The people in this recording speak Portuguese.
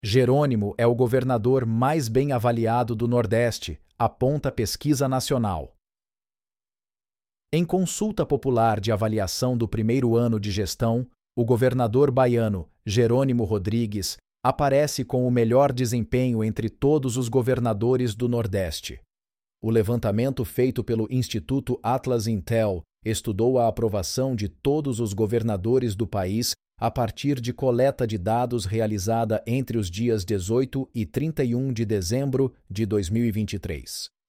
Jerônimo é o governador mais bem avaliado do Nordeste, aponta a pesquisa nacional. Em consulta popular de avaliação do primeiro ano de gestão, o governador baiano, Jerônimo Rodrigues, aparece com o melhor desempenho entre todos os governadores do Nordeste. O levantamento feito pelo Instituto Atlas Intel estudou a aprovação de todos os governadores do país a partir de coleta de dados realizada entre os dias 18 e 31 de dezembro de 2023.